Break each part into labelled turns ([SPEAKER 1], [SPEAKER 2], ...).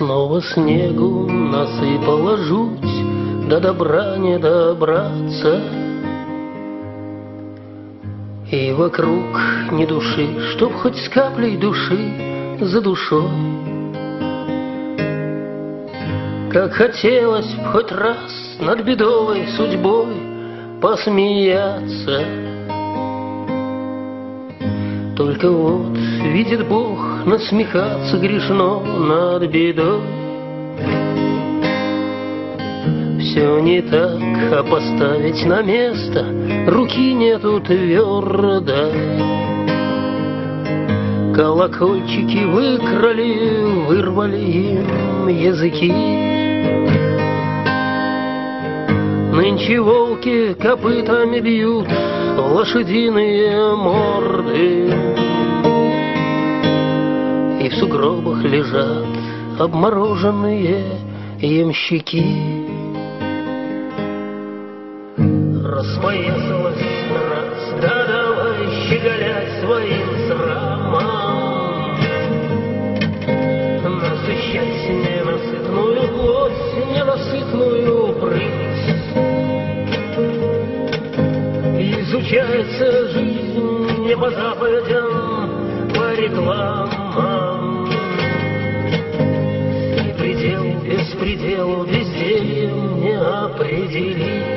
[SPEAKER 1] Снова снегу насыпала жуть, до добра не добраться. И вокруг ни души, чтоб хоть с каплей души за душой. Как хотелось б хоть раз над бедовой судьбой посмеяться. Только вот, видит Бог, насмехаться грешно над бедой. Все не так, а поставить на место руки нету твердо. Колокольчики выкрали, вырвали им языки. Нынче волки копытами бьют лошадиные морды, и в сугробах лежат обмороженные ямщики. Распоясалась раз, да давай щеголять своим срамом, насыщать ненасытную плоть, ненасытную прыть. Изучается жизнь не по заповедям, по рекламам. И предел беспределу бездельем не определить.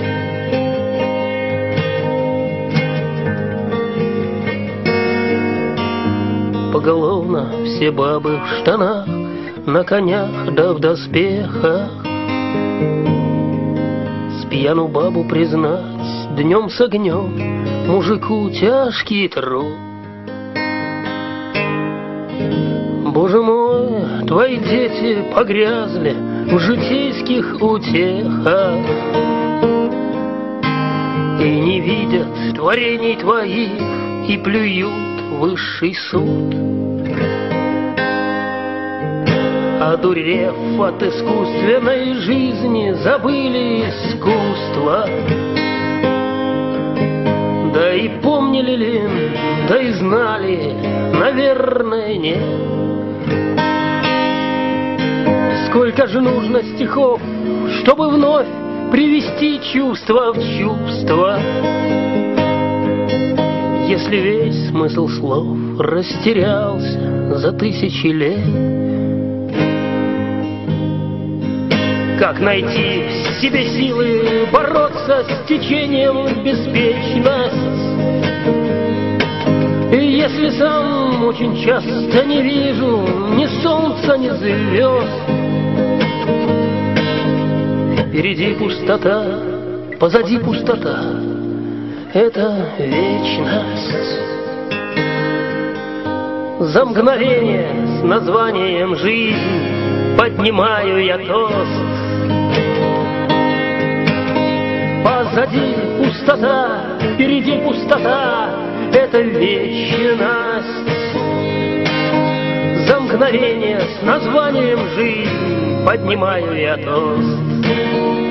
[SPEAKER 1] Поголовно все бабы в штанах, на конях да в доспехах. Спьяну бабу признать, днем с огнем мужику тяжкий труд. Боже мой, твои дети погрязли в житейских утехах и не видят творений твоих и плюют высший суд. Одурев от искусственной жизни, забыли искусство. Да и помнили ли, да и знали, наверное, нет. Сколько же нужно стихов, чтобы вновь привести чувство в чувство, если весь смысл слов растерялся за тысячи лет. Как найти в себе силы бороться с течением беспечность? И если сам очень часто не вижу ни солнца, ни звезд, впереди пустота, позади пустота — это вечность. За мгновение с названием «Жизнь» поднимаю я тост. Позади пустота, впереди пустота — это вечность. За мгновение с названием «Жизнь» поднимаю я тост.